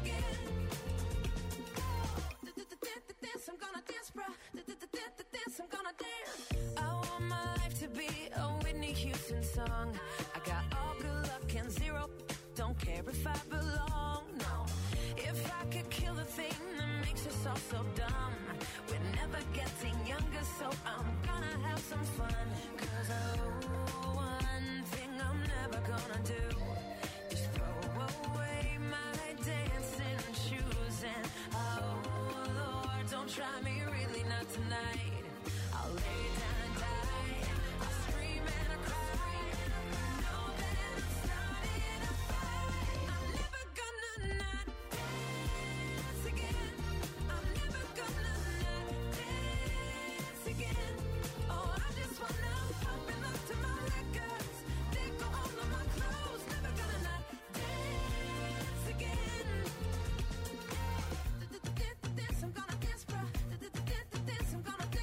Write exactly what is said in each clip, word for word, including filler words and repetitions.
again. Dance, I'm gonna dance, bruh. Dance, I'm gonna dance. I want my life to be a Whitney Houston song. I got all good luck and zero. Don't care if I belong, no. If I could kill the thing that makes us all so dumb. We're never getting younger, so I'm gonna have some fun. Cause oh, one thing I'm never gonna do is throw away my dancing shoes. And oh Lord, don't try me, really not tonight. I'll lay down and die. I'll scream and I'll cry. Know that I'm starting a fight. I'm never gonna not dance again. I'm never gonna not dance again. Oh, I just wanna open up to my records. They go all of my clothes. Never gonna not dance again. Dance, I'm gonna dance, bruh. Dance, I'm gonna dance.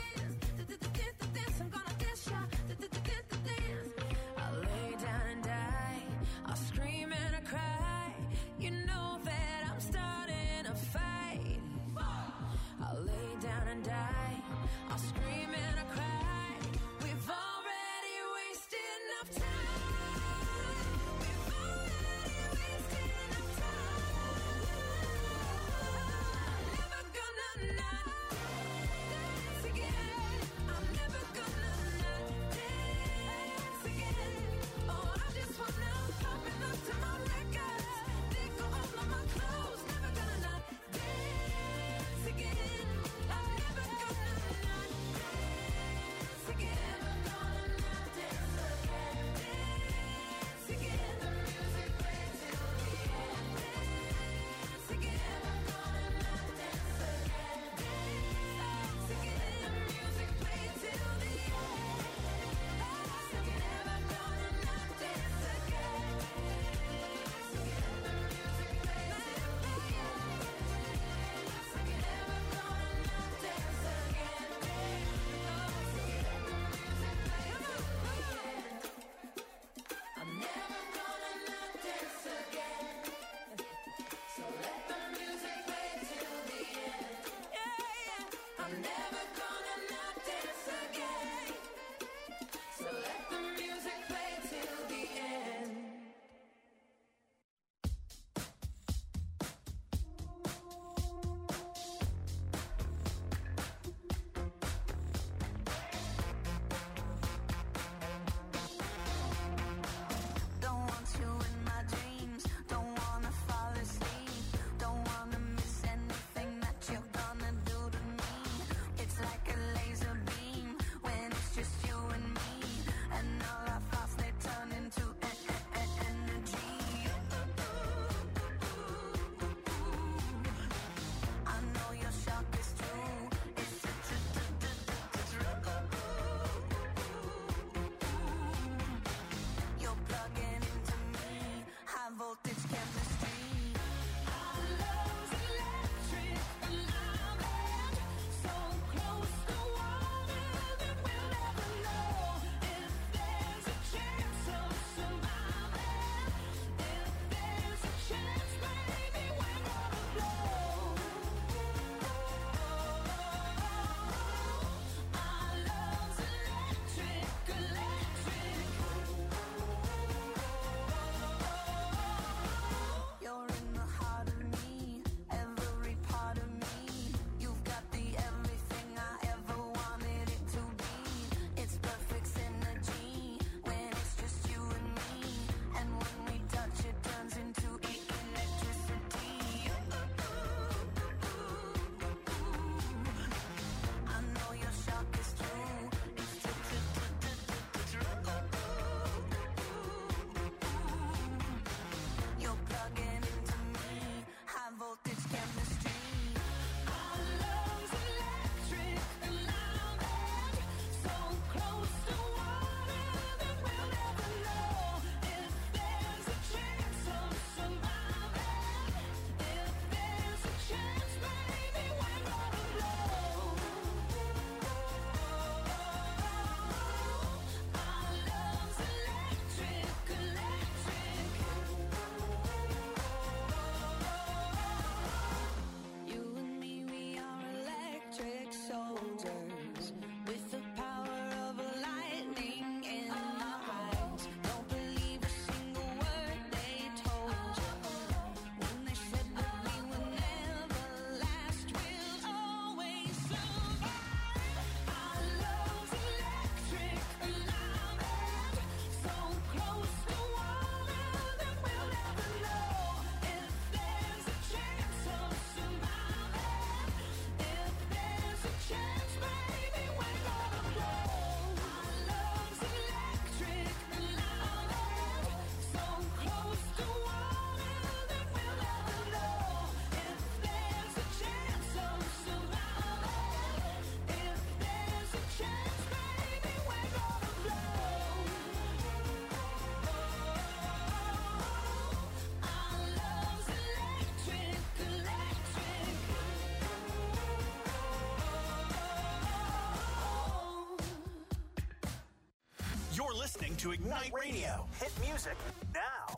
to Ignite Radio. Hit music now.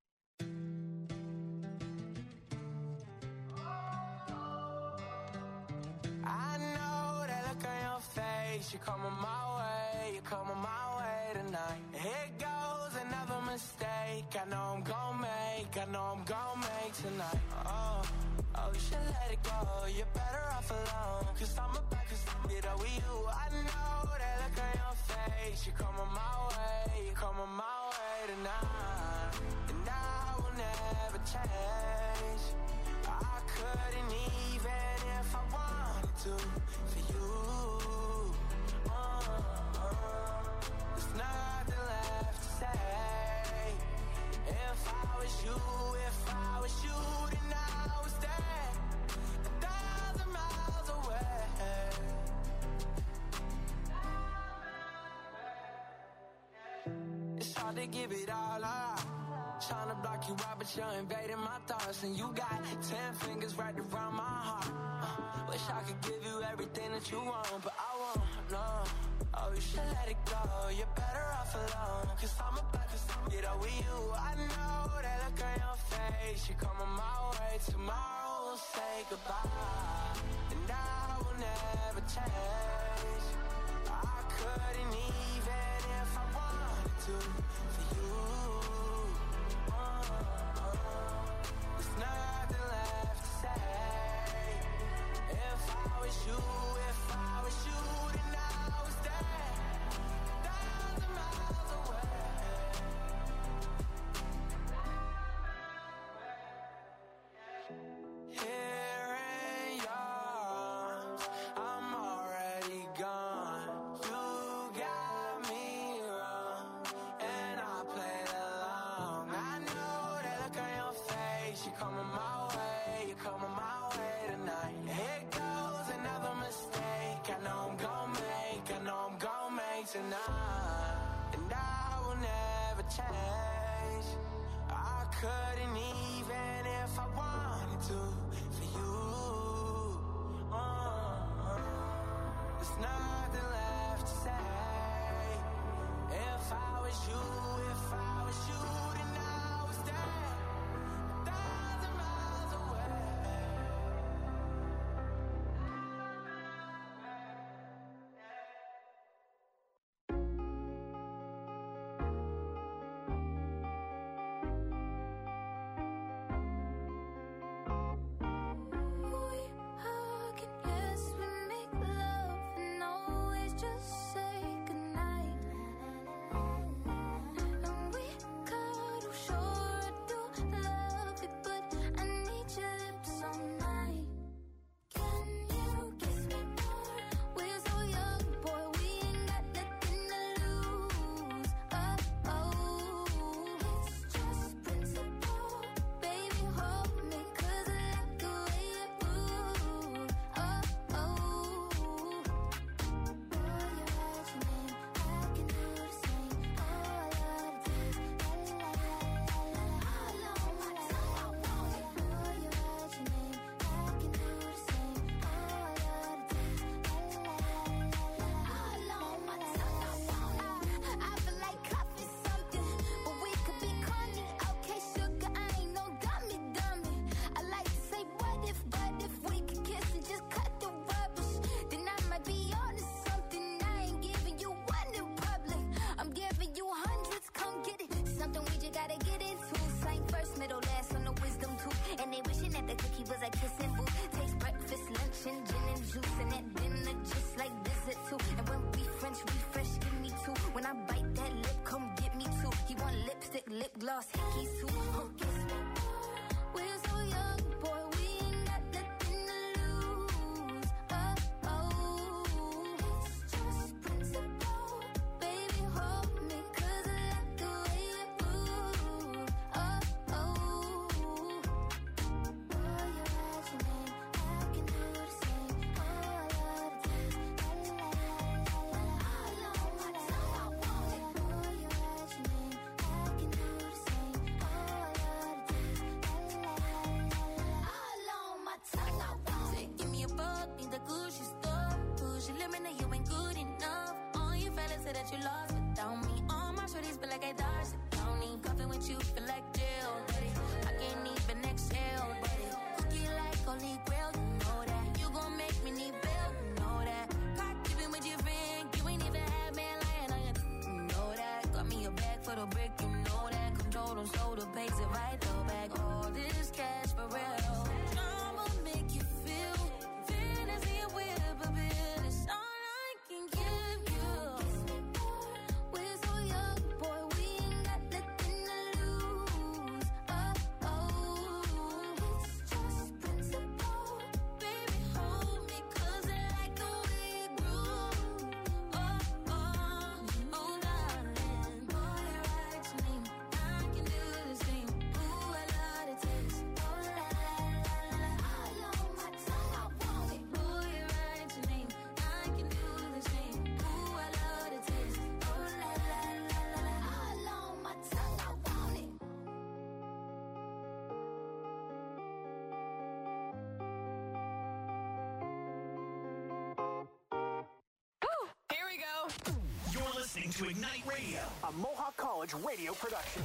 I know that look on your face. You're coming my way, you're coming my way tonight. Here goes another mistake. I know I'm gon' make, I know I'm gon' make tonight. Oh, oh, you should let it go. You're better off alone. Cause I'm about to get over you. I know that look on your face. You're coming my way, you're coming my way tonight. And I will never change. I couldn't even if I wanted to for you. Uh, uh, there's nothing left to say. If I was you, if I was you, then I was there, a thousand miles away. It's hard to give it all up. Trying to block you out, but you're invading my thoughts. And you got ten fingers right around my heart. uh, Wish I could give you everything that you want, but I won't, no. Oh, you should let it go. You're better off alone. Cause I'm about to get over you. I know that look on your face. You're coming my way. Tomorrow we'll say goodbye. And I will never change. I couldn't even if I wanted to for you. There's nothing left to say. If I was you, if I was you, then I was there, a thousand miles away. Here in your arms, I'm already gone. You got me wrong, and I played along. I know that look on your face. You're coming my way, you're coming my way tonight. Here goes another mistake. I know I'm gon' make, I know I'm gon' make tonight. And I will never change. I couldn't even if I wanted to for you. Uh, there's nothing left to say. If I was you, if I was you, then I was there, a thousand miles away. We hug and yes, we make love and always just say goodnight. And we cuddle, sure I do love it, but I need your lips all night. Can you kiss me more? We're so young, boy, we ain't got nothing to lose. Oh, oh, it's just principle. Baby, hold me, 'cause I like the way you move. Oh, oh, boy, you write your name, I can do the same. Oh, I love the taste, la la la la la la. All on my tongue, I want it. Boy, you write your name, I can do the same. Oh, I love the taste, la la la la la la. All on my tongue, I want it. I feel like coffee something, but we could be corny. Okay, sugar, I ain't no dummy, dummy. I like to say what if, but if we could kiss and just cut the rubbish, then I might be on to something. I ain't giving you one in public, I'm giving you hundreds. Come get it, something we just gotta get into. Same first, middle, last on the wisdom tooth. And they wishing that the cookie was a kissing booth. Taste breakfast, lunch, and gin and juice, and at dinner just like dessert too. And when we French refresh, give me two. When I bite that lip, come get me two. He want lipstick, lip gloss, hickeys too. Huh, kiss me more. We're so young, boy, we ain't got nothing to lose. Oh, oh, it's just principle. Baby, hold me, 'cause I like the way you move. Oh, oh, boy, you write your name, I can do the same. Oh, I love the taste, la la la la la la. All on my tongue, I want it. Boy, you write your name, I can do the same. Oh, I love the taste, la la la la la. All on my tongue, I want it. Give me a fuck in the Gucci store. Push your limit, you ain't good enough. All you fellas say that you lost without me. All my shorties listening to Ignite Radio, a Mohawk College radio production.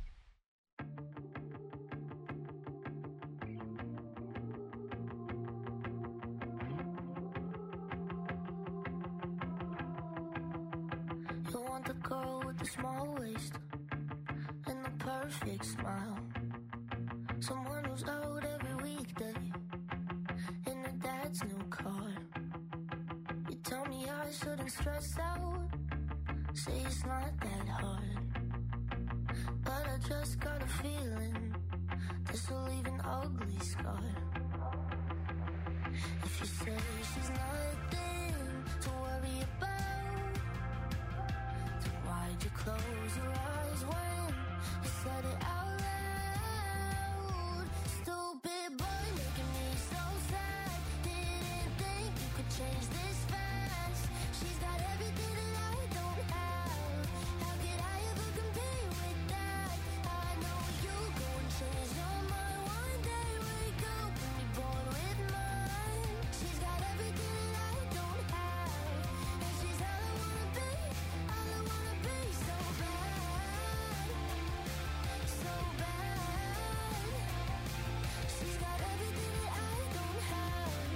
You want the girl with the small waist and the perfect smile. Someone who's out every weekday in her dad's new car. You tell me I shouldn't stress out, say it's not that hard. But I just got a feeling this will leave an ugly scar. If you say she's nothing to worry about, then why'd you close your eyes when you said it out loud? Stupid boy making me so sad. Didn't think you could change this fast. She's got everything that I don't have. How could I ever compete with that? I know you go and change your mind one day. Wake up and be born with mine. She's got everything that I don't have, and she's all I wanna be, all I wanna be. So bad, so bad. She's got everything that I don't have.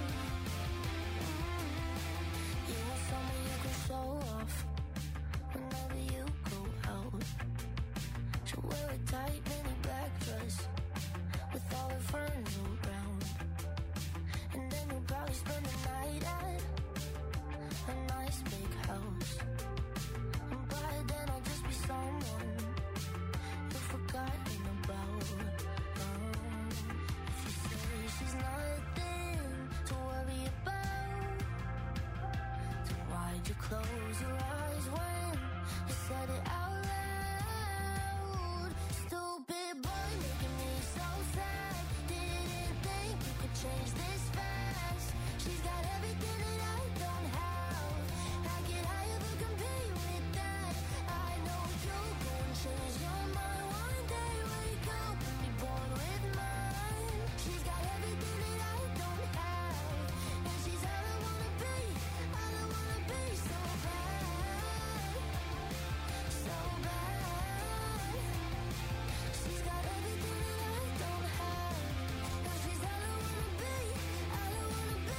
You want someone you can show off whenever you go out. She'll wear a tight mini black dress with all her friends around, and then you'll probably spend the night at a nice big house. And by then I'll just be someone you've forgotten about. Um, if you say she's nothing to worry about, then why'd you close your eyes when you said it out loud? Stupid boy making me so sad. Didn't think you could change this fast. She's got everything that I don't have. How could I ever compete with that? I know you'll go and change your mind one day. Wake up and be born with mine. She's got everything that I don't have, and she's all I wanna be, all I wanna be. So bad, so bad. She's got everything that I don't have, and she's all I wanna be, all I wanna be.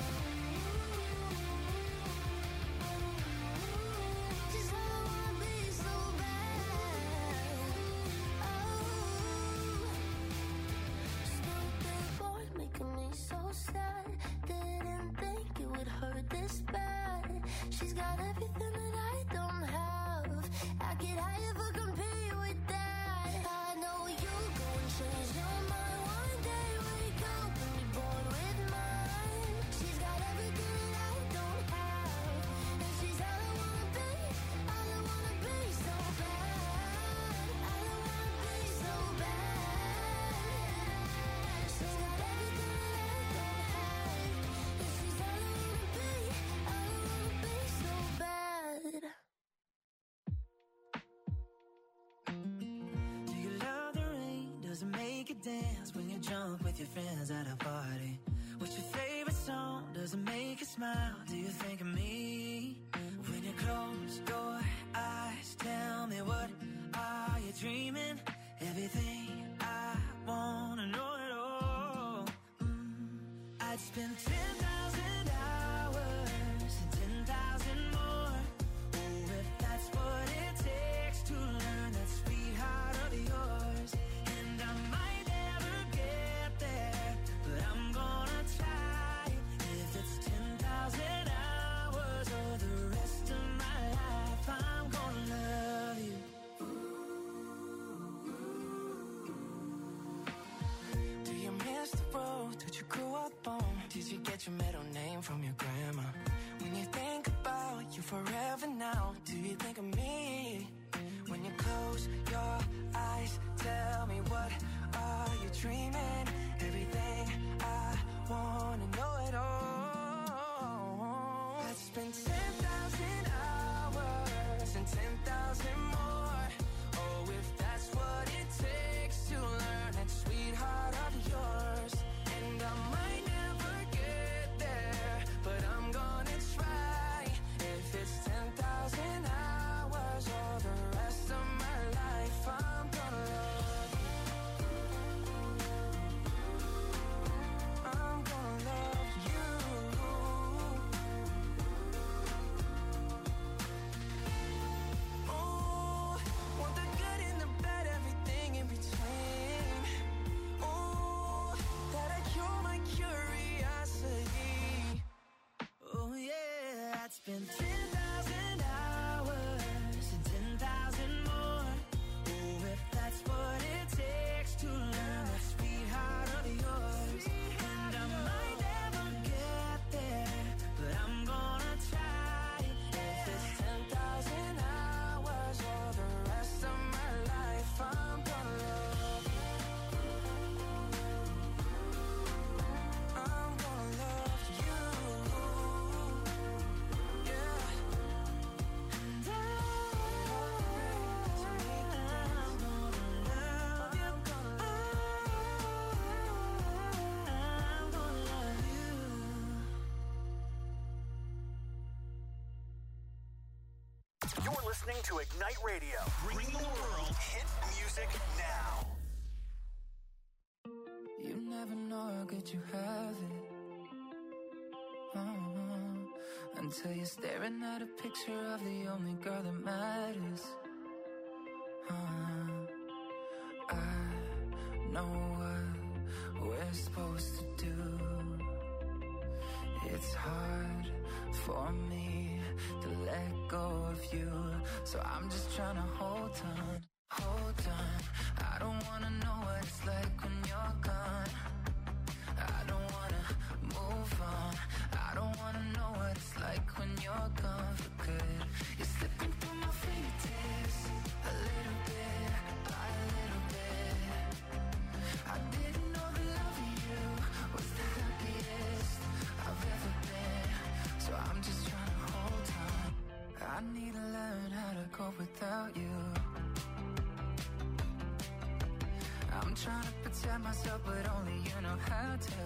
She's all I wanna be, so bad. Oh, stupid boy making me so sad. Didn't think it would hurt this bad. She's got everything that I don't have. How could I ever compete with that? I know you'll go and change your mind one day. Wake up and be born with mine. She's got everything that I don't have, and she's all I wanna be, all I wanna be. So bad, all I wanna be. So bad. She's got everything that I don't have, and she's all I wanna be, all I wanna be. So bad. Do you love the rain? Does it make you dance when you jump with your friends at a party? What's your favorite song? Does it make you smile? Do you think of me? When you close your eyes, tell me, what are you dreaming? Everything I wanna know it all. Mm. I'd spend ten thousand hours and ten thousand more. Oh, if that's what it takes to learn that sweetheart of yours. And I might never get there, but I'm gonna try. If it's ten thousand hours or the rest of my life, I'm gonna love you. Do you miss the road that you grew up on? Did you get your middle name from your grandma? When you think about you forever now, do you think of me? When you close your eyes, tell me, what are you dreaming? Everything I wanna know it all. I'd spend ten thousand hours and ten thousand more. Oh, if that's what it takes to learn that sweetheart of yours. And I might never get there, but I'm gonna try. If it's ten thousand hours been ten thousand hours and ten thousand more. Oh, if that's what it takes to learn that sweetheart of yours. And I might never get there, but I'm gonna try. If it's ten thousand hours or the rest of my life, I'm gonna love you. I'm gonna love you. Yeah. And I, I'm gonna love you. I'm gonna love you. You're listening to Ignite Radio, bringing the world hit music now. You never know how good you have it. Uh-huh. Until you're staring at a picture of the only girl that matters. Uh-huh. I know what we're supposed to do. It's hard for me to let go of you, so I'm just trying to hold on, hold on. I don't wanna know what it's like when you're gone. I don't wanna move on. I don't wanna know what it's like when you're gone for good. You're slipping through my fingertips, a little bit, by a little bit. I didn't know the love of you was the happiest I've ever been, so I'm just trying to hold on. I need to learn how to go without you. I'm trying to protect myself, but only you know how to.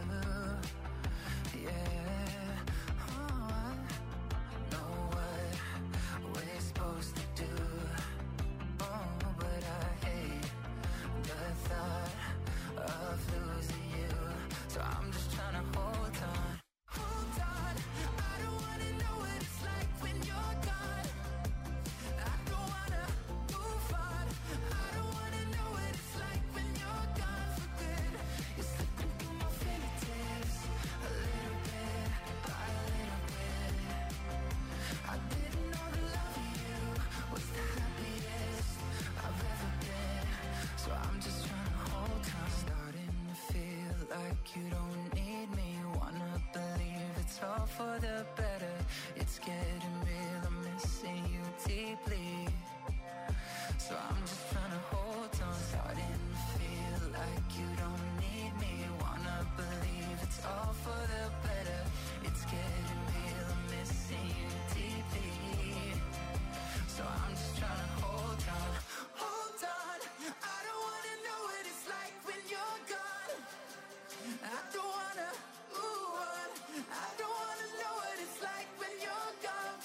Yeah, oh, I know what we're supposed to do. Oh, but I hate the thought of losing you, so I'm just trying to hold on. Hold on, I don't wanna know what it's like when you're gone. I don't wanna move on. I don't wanna know what it's like when you're gone for good. You're slipping through my fingertips, a little bit, by a little bit. I didn't know the love of you was the happiest I've ever been, so I'm just trying to hold on. Starting to feel like you don't need me. Wanna believe it's all for the better. It's getting real, I'm missing you deeply, so I'm just trying to hold on. Starting to feel like you don't need me. Wanna believe it's all for the better. It's getting real, I'm missing you deeply, so I'm just trying to hold on. Hold on, I don't wanna know what it's like when you're gone. I don't wanna move on. I don't wanna know what it's like when you're gone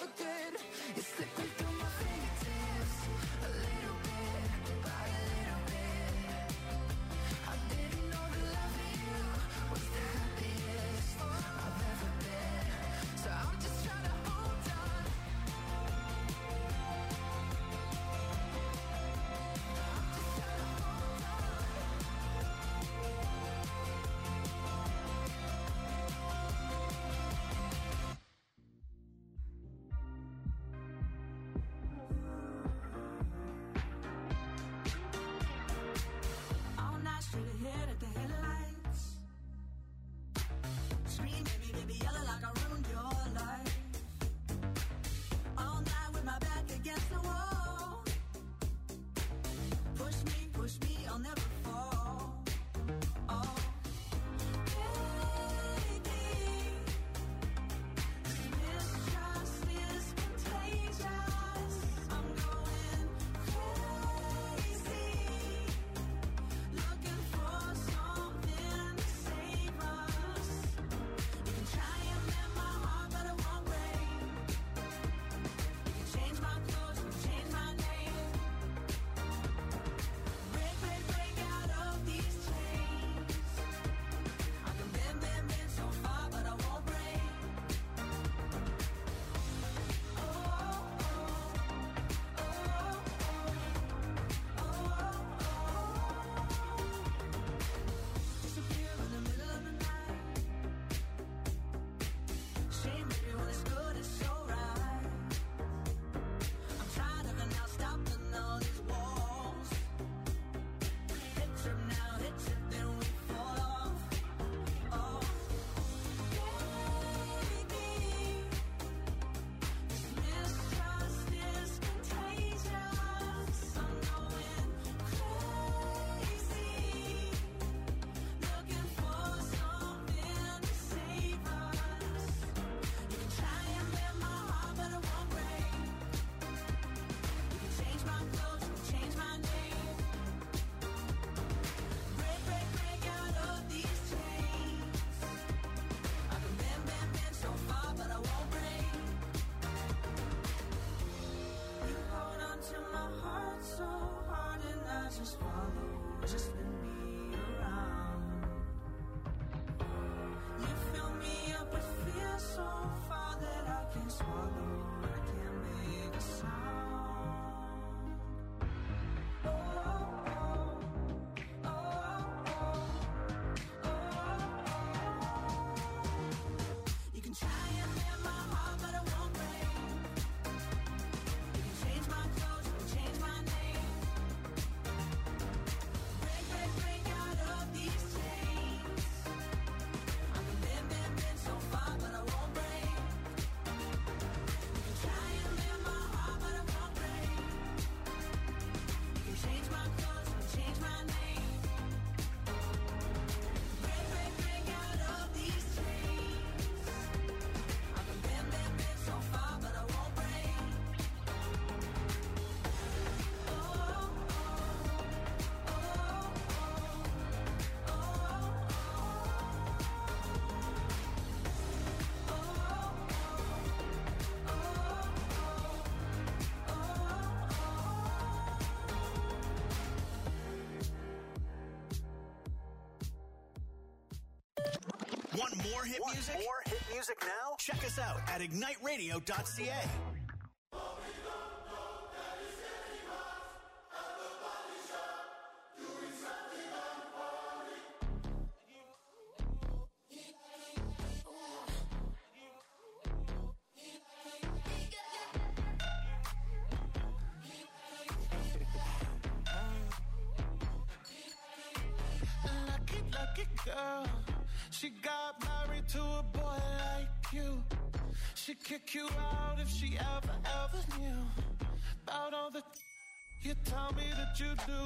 Want more hit Want music? more hit music now? Check us out at ignite radio dot c a. Girl, she got married to a boy like you. She'd kick you out if she ever, ever knew about all the you tell me that you do.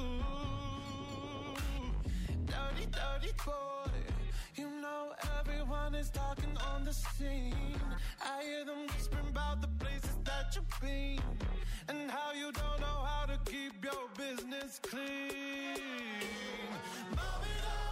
Dirty, dirty boy. You know everyone is talking on the scene. I hear them whispering about the places that you've been and how you don't know how to keep your business clean. Mommy,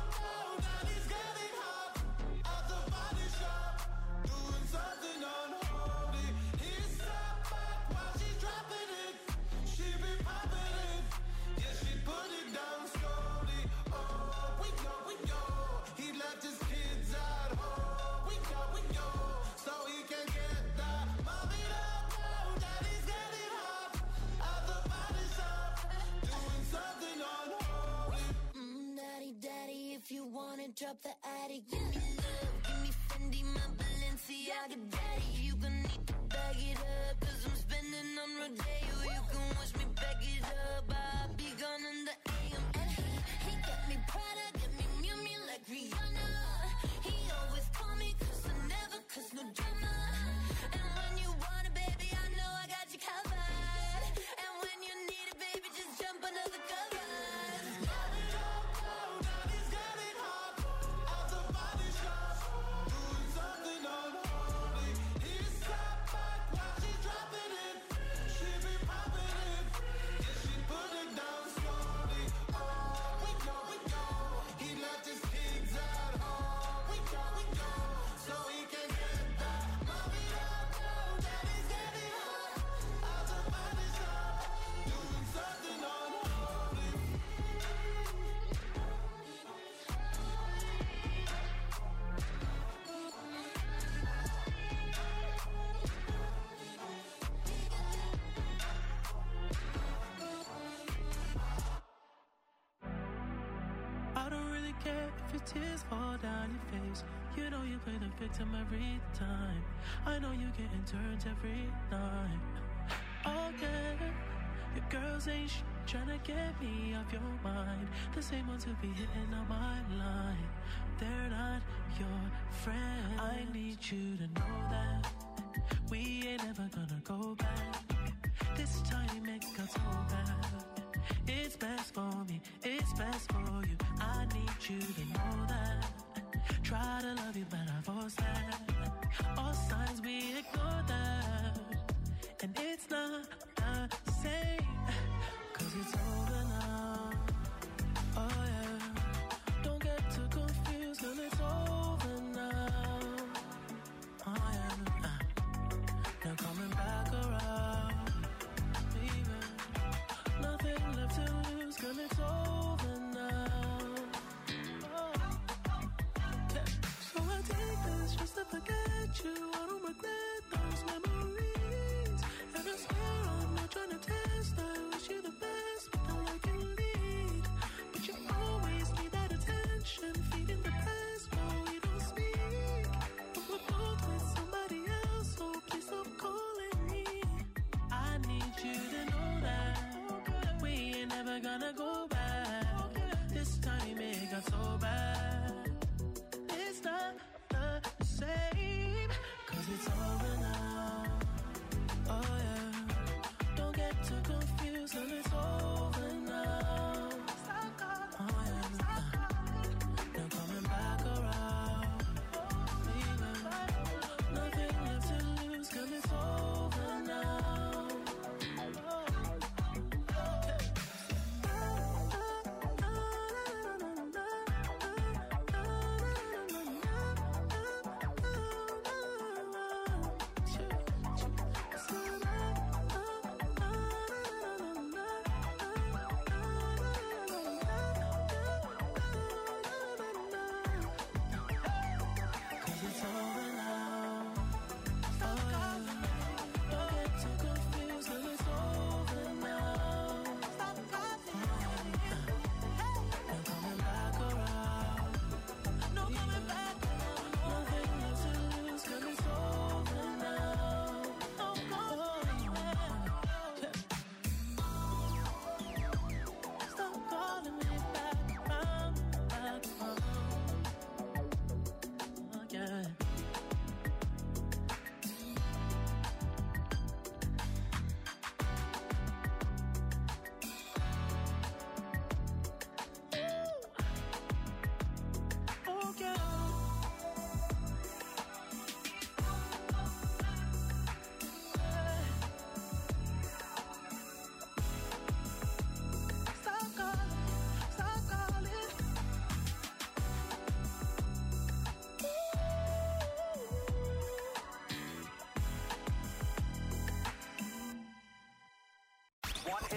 drop the attic, give me love, give me Fendi, my Balenciaga daddy. You gonna need to bag it up, cause I'm spending on Rodeo. You can watch me back it up, I'll be gone in the A M. And he, he got me Prada, got me Miu Miu like Rihanna. He always call me cause I never, cause no drama. And when you want it, baby, I know I got you covered. And when you need it, baby, just jump under the covers. Tears fall down your face. You know you play the victim every time. I know you getting turned every night. Okay, your girls ain't sh- trying to get me off your mind. The same ones who be hitting on my line. They're not your friend. I need you to know that we ain't ever gonna go back. This time it got so bad. It's best for me, it's best for you. I need you to know that. Try to love you, but I force that. All signs we ignore that. And it's not the same, cause it's over now. Oh yeah, don't get too confused, cause it's over now. Oh yeah, now coming back around. Nothing left to lose, girl, it's over now. Oh. Yeah. So I take this just to forget you. I don't regret those memories. And I swear I'm not trying to test. I wish you the best, but I like you lead. But you always need that attention, feeding the past while we don't speak. But we're both with somebody else, so please stop calling me. I need you to know that we ain't never gonna go back. This time it got so bad. It's not the same, cause it's over now. Oh yeah, don't get too confused, and it's over now. Oh yeah, now coming back.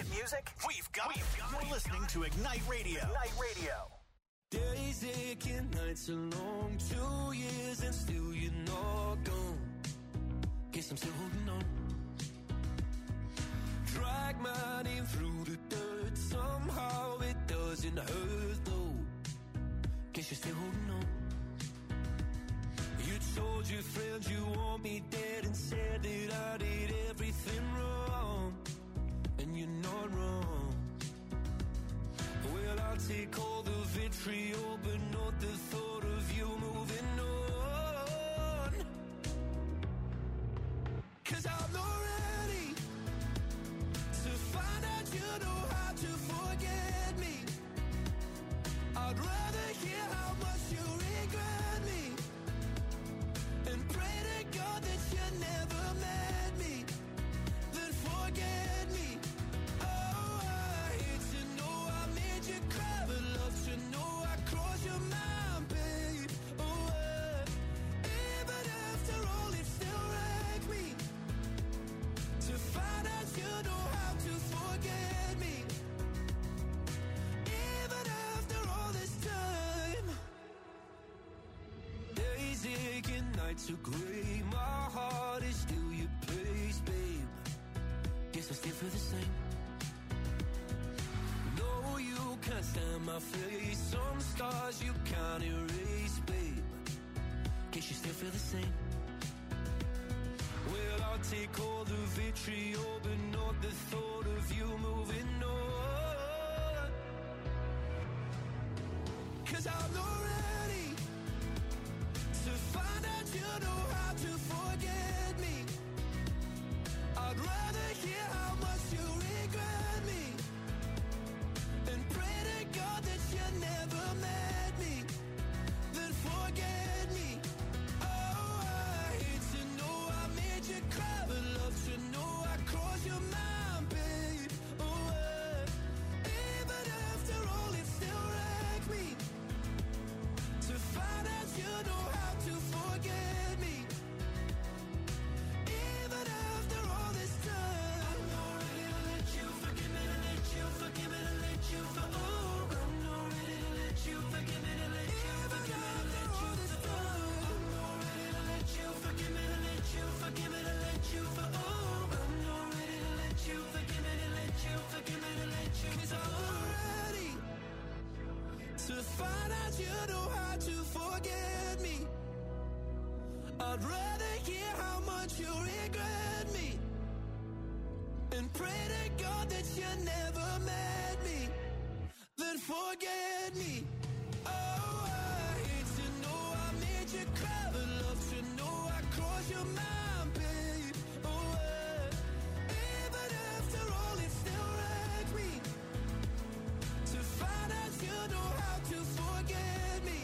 hit music? We've got, We've got You're listening to Ignite Radio. Ignite Radio. Days aching, nights are long, two years and still you're not gone. Guess I'm still holding on. Drag my name through the dirt, somehow it doesn't hurt though. Guess you're still holding on. You told your friends you want me dead and said that I did everything wrong. And you're not wrong. Well, I'll take all the vitriol, but not the thought of you moving on. 'Cause I'm not ready to find out you know how to forget me. I'd rather hear how much you regret me and pray to God that you never met me, then forget me. Oh, I hate to know I made you cry, but love to know I crossed your mind, babe. Oh, uh, even after all, it still wrecks me to find out you know how to forget me. Even after all this time, days aching, nights are gray. My heart is still your place, babe. Guess I still feel the same. No, you can't stand my face. Some scars you can't erase, babe. Guess you still feel the same. Well, I'll take all the vitriol, but not the thought of you moving on. 'Cause I'm not ready to find out you know how to forget me. I'd rather hear how much you regret me and pray to God that you never met me, then forget me. Oh, I hate to know I made you cry, but love to know I crossed your mind, babe. Oh, uh, even after all, it still wrecks me to find out you know how to forget me. Even after all this time, I'm not ready to let you forgive me, to let you forgive me, to let you for oh, I'm not ready to let you forgive me, to let you forgive me, to let you for oh, I'm not ready to let you forgive me, to let you forgive me, to let you for oh, I'm not ready to let you forgive me, to let you forgive me, to let you 'cause I'm not ready to find out you know how to forget me. I'd rather hear how much you regret me and pray to God that you never met me, then forget me. Oh, I hate to know I made you cry, but love to know I crossed your mind, babe. Oh, uh, even after all, it still wrecks me to find out you know how to forget me.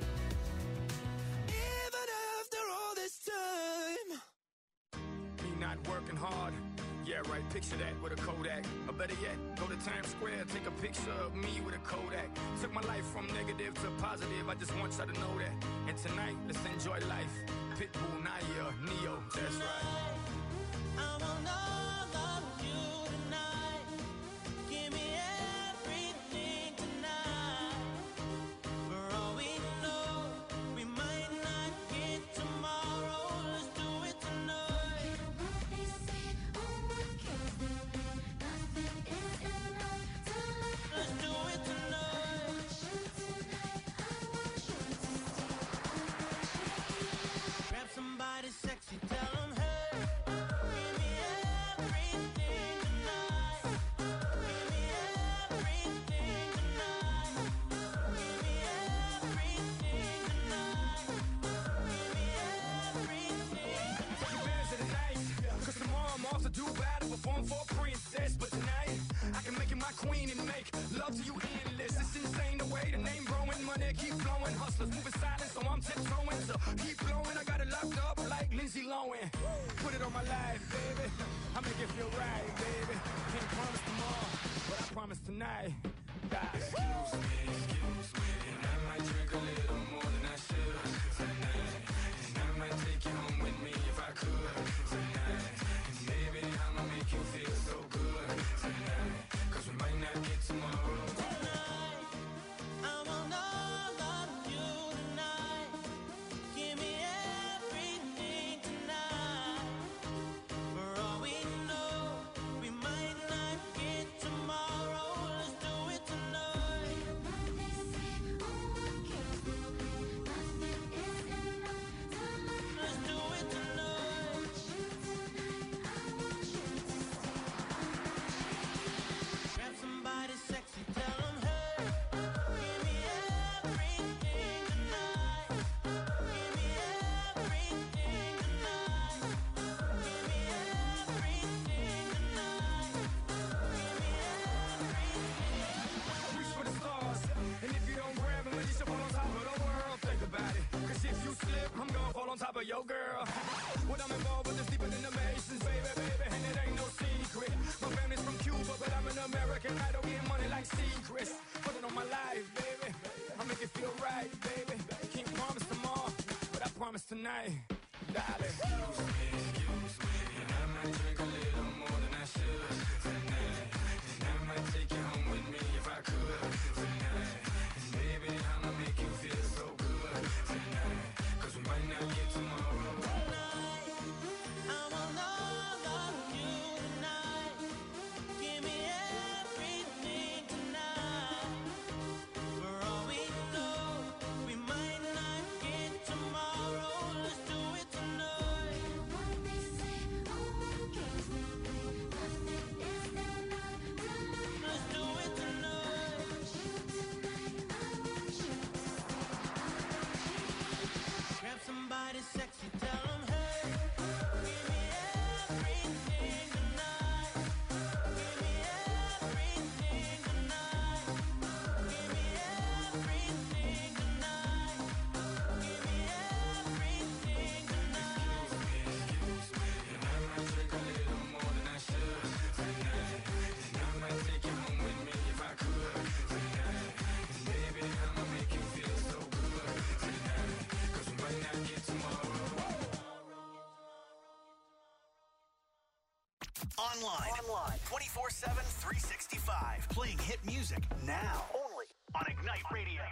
Even after all this time. Me not working hard. Yeah, right, picture that with a Kodak. Or better yet, go to Times Square, take a picture of me with a Kodak. Took my life from negative to positive, I just want y'all to know that. And tonight, let's enjoy life. Pitbull, Naya, Neo, that's right. I want all of you tonight. Give me everything tonight. For all we know, we might not get tomorrow. Let's do it tonight. Let's do it tonight. Grab somebody sexy, tell them hey. Give me everything tonight. Give me everything tonight. Give me everything tonight. Give me everything. Take advantage of the night, cause tomorrow I'm off to Dubai to perform for a princess. But tonight, I can make you my queen and make love to you endless. It's insane the way the name growing, money keep flowing. Hustlers moving silent, so I'm tiptoeing. So keep blowing, I got it locked up like Lindsay Lohan. Put it on my life, baby. I make it feel right, baby. Can't promise tomorrow, but I promise tonight. God. Excuse me, excuse me, and I might drink a little more than I should tonight. And I might take you home with me if I could tonight. And baby, I'ma make you feel so good tonight. for your girl. What I'm involved with is deeper than the Masons, baby, baby, and it ain't no secret. My family's from Cuba, but I'm an American. I don't get money like secrets. Put it on my life, baby. I'll make it feel right, baby. Can't promise tomorrow, but I promise tonight, darling. Excuse me, excuse me, and I might drink a little more than I should tonight. And I might take you home with me if I could tonight. And baby, I'ma make you feel so good tonight. Cause we might not get tomorrow. Tonight, I want all of you tonight. Give me everything tonight. For all we know, we might not get tomorrow. Let's do it tonight. What they say, all the games they play, nothing is enough tonight. Let's do it tonight. I want you Grab somebody sexy, tell them, hey, give me everything tonight. Give me everything tonight. Give me everything tonight. Give me everything tonight. Excuse me, and I might drink a little more than I should tonight. And I might take you home with me if I could tonight. And baby, I'ma make you feel so good tonight. Cause we might not get tomorrow. Online. Online. twenty-four seven, three sixty-five. Playing hit music now. Only on Ignite Radio.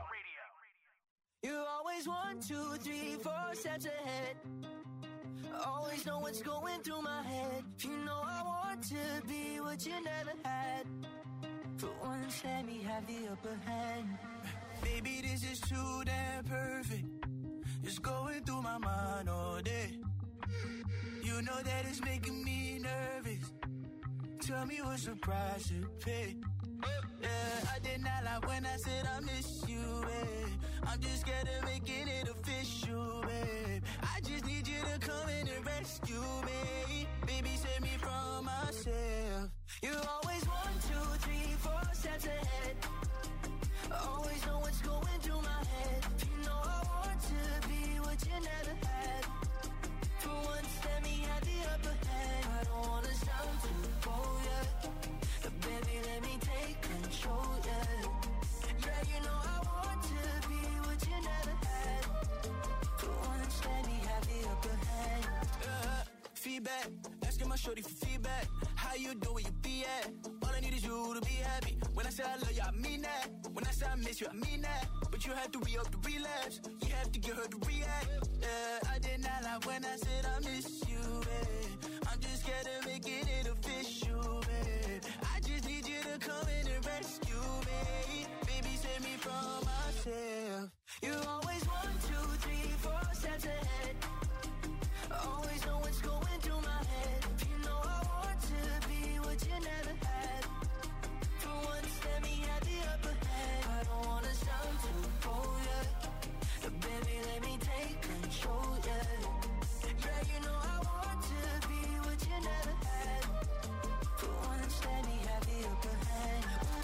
You always one, two, three, four steps ahead. Always know what's going through my head. You know I want to be what you never had. For once, let me have the upper hand. Baby, this is too damn perfect. It's going through my mind all day. You know that it's making me nervous. Tell me what surprise to pay. Yeah, I did not lie when I said I miss you, babe. I'm just scared of making it official, babe. I just need you to come in and rescue me. Baby, save me from myself. You always one, two, three, four steps ahead. Always know what's going through my head. You know I want to be what you never had. For once, let me have the upper hand. I don't wanna sound too bold, yeah. But baby, let me take control, yeah. Yeah, you know I want to be what you never had. For once, let me have the upper hand. Uh, feedback, asking my shorty for feedback. How you doing, where you be at? All I need is you to be happy. When I say I love you, I mean that. When I say I miss you, I mean that. But you have to re-up the relapse. You have to get her to react. Yeah, I did not lie when I said I miss you, babe. I'm just scared of making it official, babe. I just need you to come in and rescue me. Baby, save me from myself. You always one, two, three, four steps ahead. Always know what's going through my head. You know I want to be what you never had. For once, let me have the upper hand. I don't wanna sound too bold, yeah. But baby, let me take control, yeah. Yeah, you know I want to be what you never had. For once, let me have the upper hand.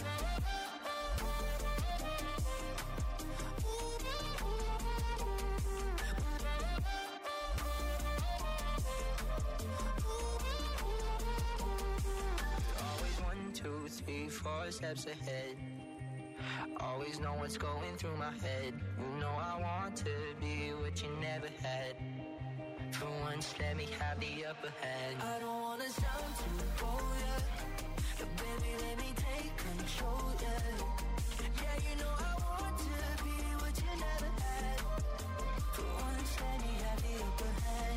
Always one, two, three, four steps ahead. Always know what's going through my head. You know I want to be what you never had. For once, let me have the upper hand. I don't wanna sound too bold, yeah. But baby, let me take control, yeah. Yeah, you know I want to be what you never had. For once, let me have the upper hand.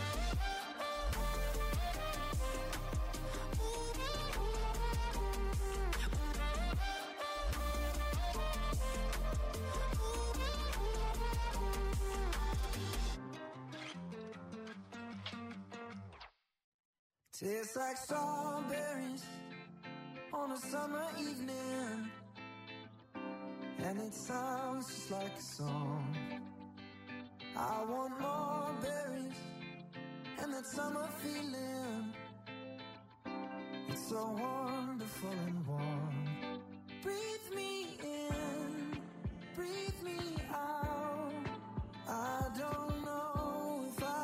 Tastes like strawberries on a summer evening, and it sounds just like a song. I want more berries and that summer feeling. It's so wonderful and warm. Breathe me in, breathe me out. I don't know if I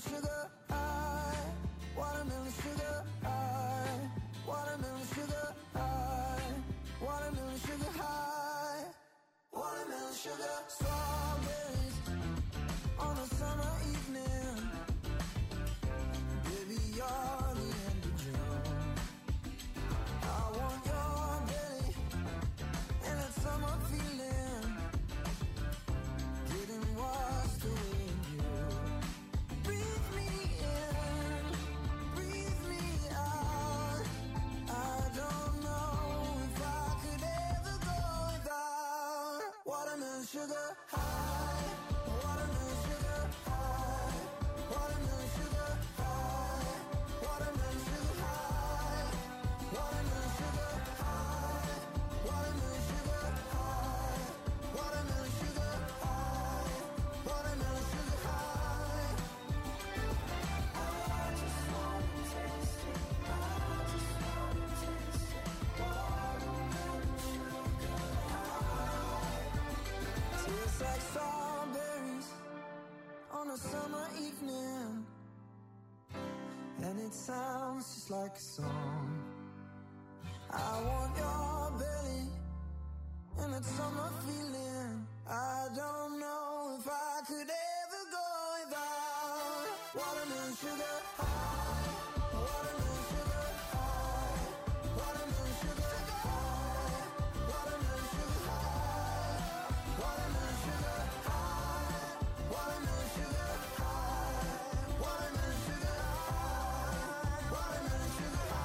sugar high, watermelon sugar high, watermelon sugar high, watermelon sugar high, watermelon sugar. Strawberries on a summer evening, baby you're the end of June. I want your belly and that summer feeling, getting washed away in you. Breathe me in, breathe me out. I don't know if I could ever go without watermelon sugar high, watermelon sugar high, watermelon sugar high, watermelon sugar high, watermelon sugar high, watermelon sugar high, watermelon sugar high, watermelon sugar high. I just wanna taste it, I just wanna taste it, watermelon sugar high. Tastes like strawberries on a summer evening, and it sounds just like a song. I want your belly and that summer feeling. I don't know if I could ever go without watermelon sugar high, watermelon sugar high, watermelon sugar high, watermelon sugar high, watermelon sugar high, watermelon sugar high, watermelon sugar high, watermelon sugar high.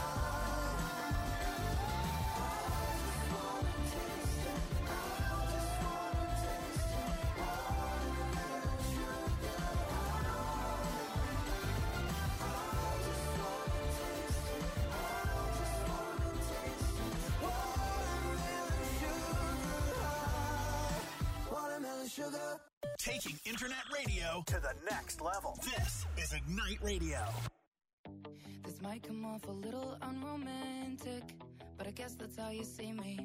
Sugar. Taking internet radio to the next level. This is Ignite Radio. This might come off a little unromantic, but I guess that's how you see me.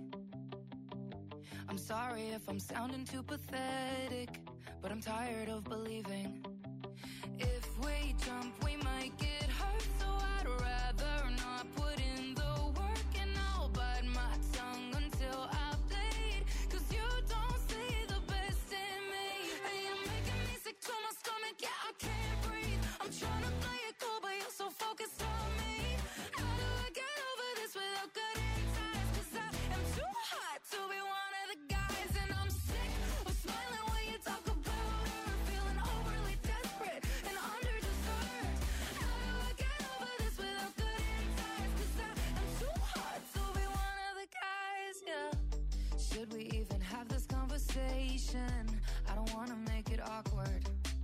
I'm sorry if I'm sounding too pathetic, but I'm tired of believing. If we jump, we might get hurt, so I'd rather not put in the work, and I'll bite my tongue until I bleed, 'cause you don't see the best in me. And you're making me sick to my stomach, yeah, I can't breathe. I'm trying to play it cool, but you're so focused on me. How do I get over this without cutting ties? 'Cause I am too hot to be one of the guys, and I'm sick of smiling when you talk about her, feeling overly desperate and under-deserved. How do I get over this without cutting ties? 'Cause I am too hot to be one of the guys, yeah. Should we even have this conversation? I don't wanna make it awkward,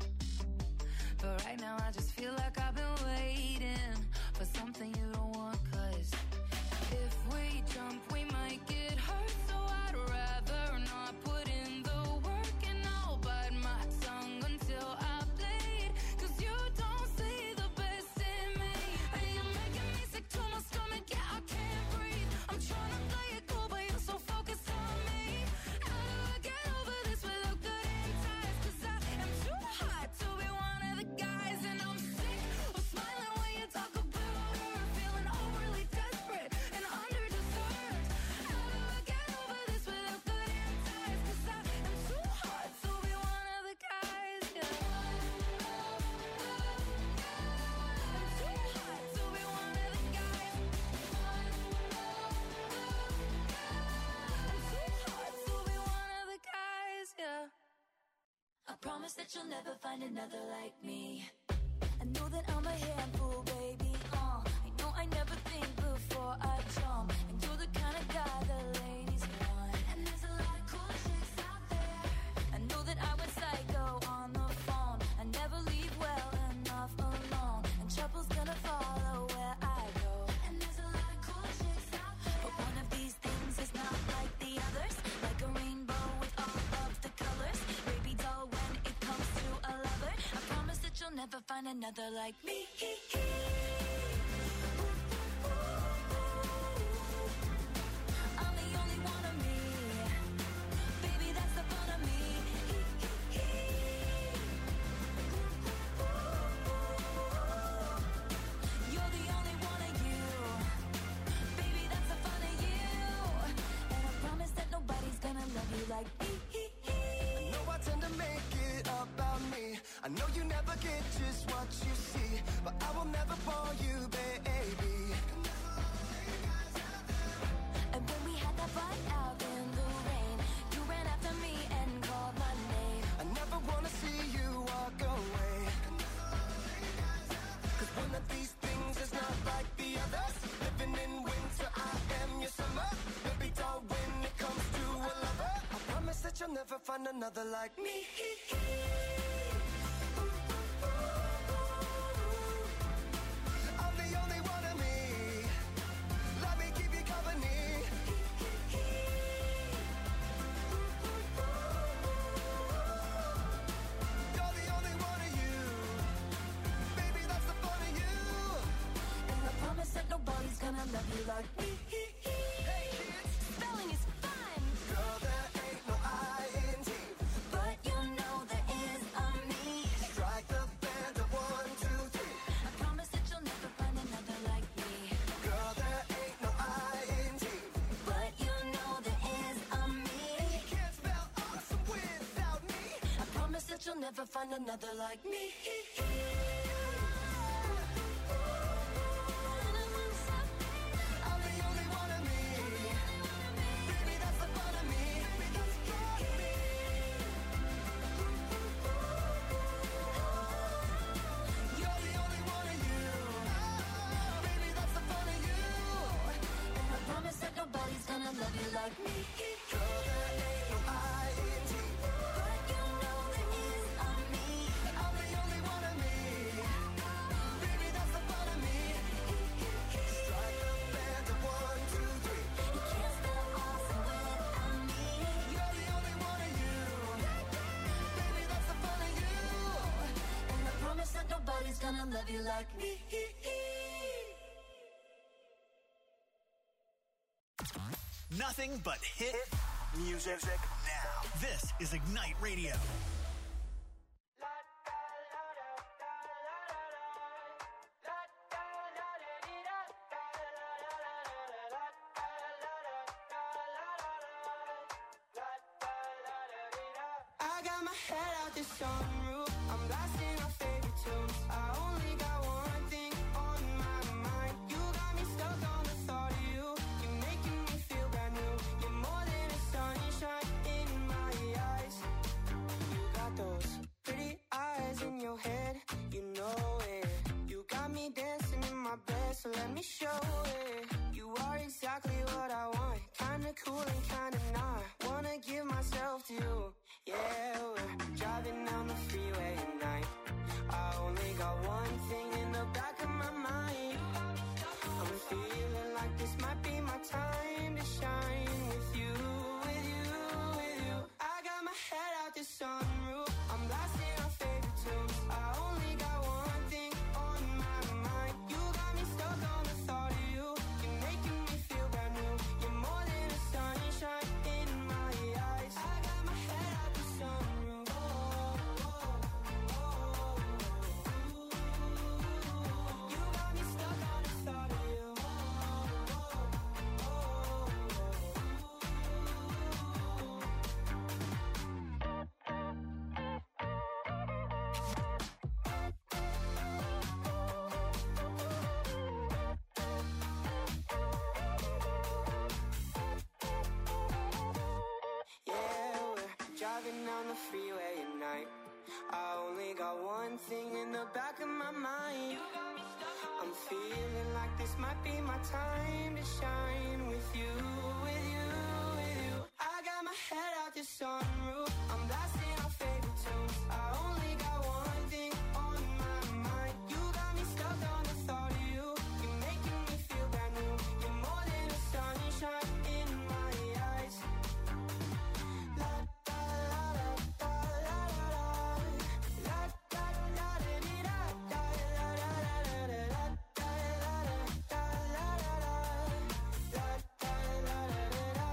but right now I just feel like I've been waiting for something you don't want. 'Cause if we jump, we might get hurt, so I'd rather not put in the work, and I'll bite my tongue until I bleed, 'cause you don't see the best in me. And you're making me sick to my stomach, yeah, I can't breathe. I'm trying to play it cool, but you're so focused on me. How do I get over this without cutting ties? 'Cause I am too hot to be one of the guys, and I'm sick of smiling when you talk about her, feeling overly desperate and under-deserved. How do I get over this without cutting ties? 'Cause I am too hot to be one of the guys, yeah. I'm too hot to be one of the guys. I'm too hot to be one of the guys, yeah. I promise that you'll never find another like me. I know that I'm a handful, baby. Uh, I know I never think before I jump, and you're the kind of guy the ladies want. And there's a lot of cool chicks out there. I know that I went psycho on the phone. I never leave well enough alone, and trouble's gonna follow where I go. And there's a lot of cool chicks out there, but one of these things is not like the others. Like a rainbow with all of the colors, baby doll when it comes to a lover. I promise that you'll never find another like me. I'm the only one of me, baby, that's the fun of me. get just what you see, but I will never bore you, baby. And when we had that fight out in the rain, you ran after me and called my name. I never wanna see you walk away, 'cause one of these things is not like the others. Living in winter, I am your summer. Baby doll, when it comes to a lover, I promise that you'll never find another like me. I'm the only one of me. Let me keep you company. You're the only one of you. Baby, that's the fun of you. And I promise that nobody's gonna love you like me. Hey kids, Spelling is fun, girl, there ain't no I N G. but you know there is a me. Strike the band of one, two, three. I promise that you'll never find another like me. Girl, there ain't no I N G. But you know there is a me. You can't spell awesome without me. I promise that you'll never find another like me. I'm the only one of me. Baby, that's the fun of me. Baby, that's the fun of me. You're the only one of you. Baby, that's the fun of you. And I promise that nobody's gonna love you like me. Girl, there ain't no I N G. But you know there is a me. I'm the only one of me. Baby, that's the fun of me. Strike the band of one, two, three. You can't spell awesome without me. You're the only one of you. Baby, that's the fun of you. And I promise that nobody's gonna love you like me. Nothing but hit music now. This is Ignite Radio. I got my head out the sunroof. I'm blasting our favorite tunes. I only got one thing on my mind. You got me stuck on the thought of you. You're making me feel brand new. You're more than a sunshine in my eyes. You got those pretty eyes in your head. You know it. You got me dancing in my bed, so let me show it. You are exactly what I want. Kinda cool and kinda not. Wanna give myself to you. Yeah, we're driving down the freeway at night. I only got one thing in the back of my mind. I'm feeling like this might be my time to shine with you, with you, with you. I got my head out the sunroof. I'm blasting our favorite tunes. I only got one thing on my mind. You got me stuck on the thought of you. You're making me feel brand new. You're more than a sunshine in my eyes. I got my head out the sunroof. Oh, oh, oh, oh. You got me stuck on the thought of you. Oh, oh, yeah, we're driving down the freeway at night. I only got one thing in the back of my mind. I'm feeling like this might be my time to shine with you, with you, with you. I got my head out the sunroof. I'm blasting our favorite tunes. I only got one thing on my mind. You got me stuck on the thought of you. You're making me feel brand new. You're more than a sunshine in my eyes. La da la la da la la la. La da da da dee da da la la la la la. La da la la da la la la. La da la la da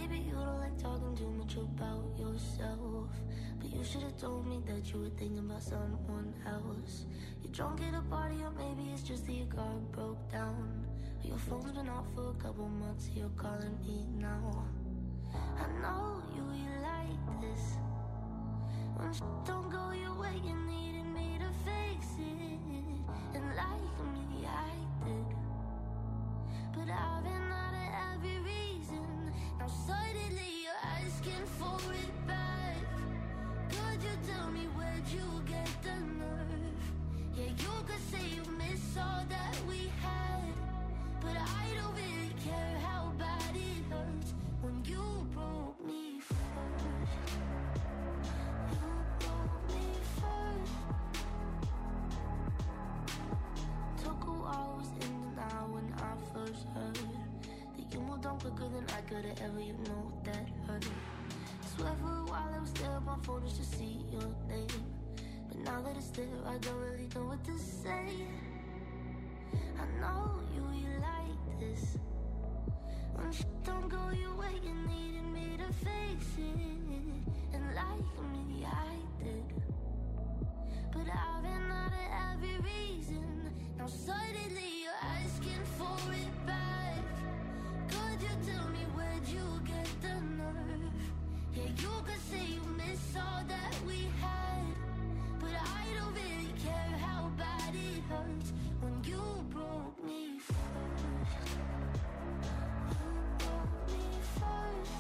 Maybe you don't like talking too much about yourself, but you should have told me that you were thinking about someone else. You're drunk at a party, or maybe it's just that your car broke down. Your phone's been off for a couple months, you're calling me now. I know you, you like this. When sh- don't go your way, you needed me to fix it. And like me, I did. But I've been out of every reason. Now suddenly you're asking for it back. Could you tell me where'd you get the nerve? Yeah, you could say you miss all that we had, but I don't really care how bad it hurts when you broke me first. You broke me first. Took a while, was in denial when I first heard that you moved on quicker than I could've ever, you know that hurt. Swear for a while I was there on my phone just to see your name, but now that it's there I don't really know what to say. I know you, you like this. When sh- don't go your way, you needed me to fix it. And like me, I did. But I've been out of every reason. Now suddenly you're asking for it back. Could you tell me where'd you get the nerve? Yeah, you could say you miss all that we had, but I don't really care how bad it hurts when you broke me first. You broke me first.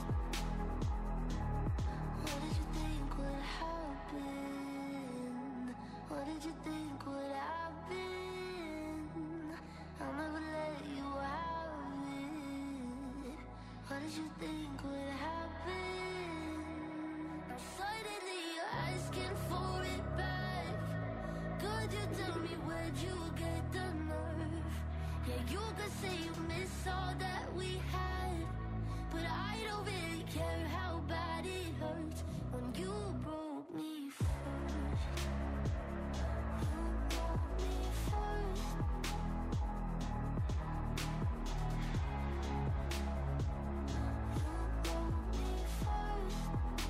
What did you think would happen? What did you think would happen? I'll never let you have it. What did you think would happen? Now suddenly you're asking for it back. Could you tell me where'd you get the nerve? Yeah, you could say you miss all that we had, but I don't really care how bad it hurts when you broke me first. You broke me first. You broke me first.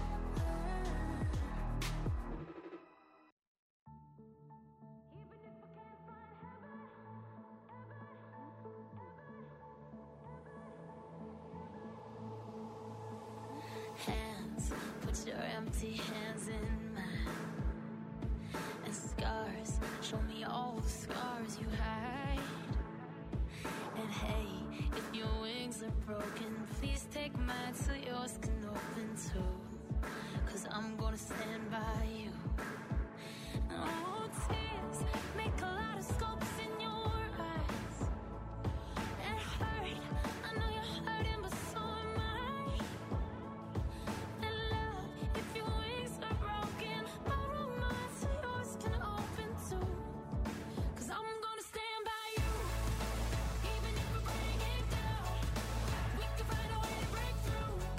Hands, put your empty hands in mine. And scars, show me all the scars you hide. And hey, if your wings are broken, please take mine so yours can open too. Cause I'm gonna stand by you. Oh, tears make a lot of scopes in your eyes. It hurt, I know you're hurting, but so am I. And love, if your wings are broken, borrow mine so yours can open too. Cause I'm gonna stand by you, even if we bring it down. We can find a way to break through.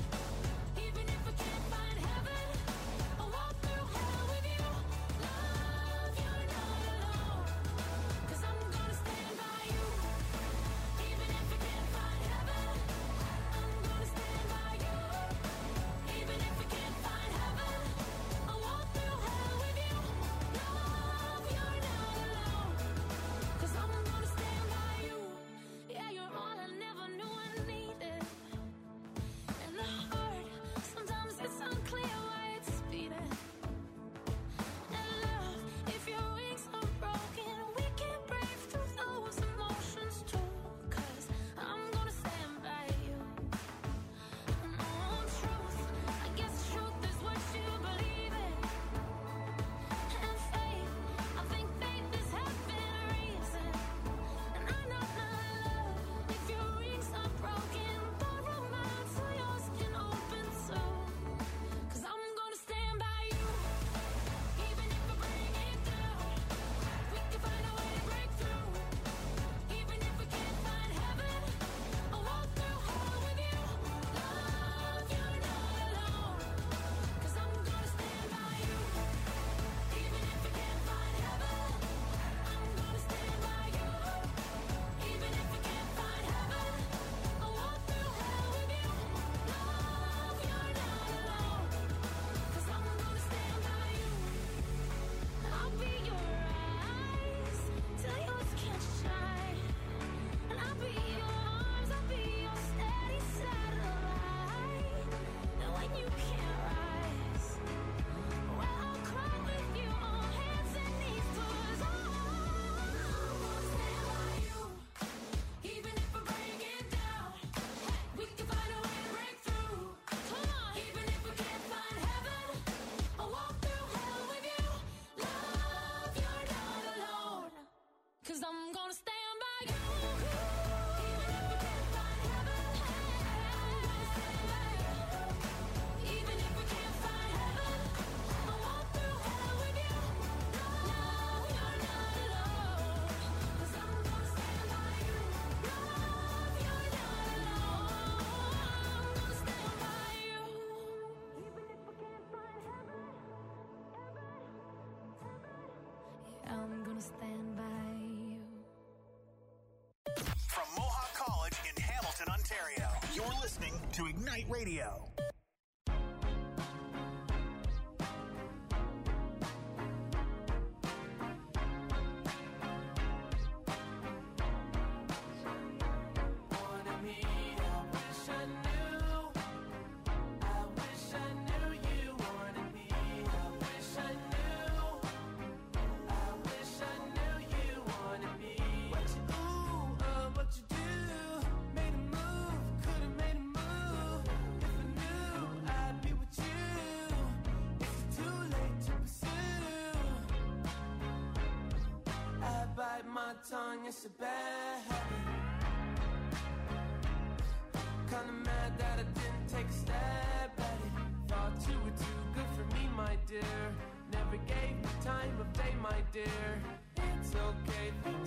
to Ignite Radio. My tongue, it's a bad habit. Kinda mad that I didn't take a stab at it. Thought you were too good for me, my dear. Never gave me time of day, my dear. It's okay.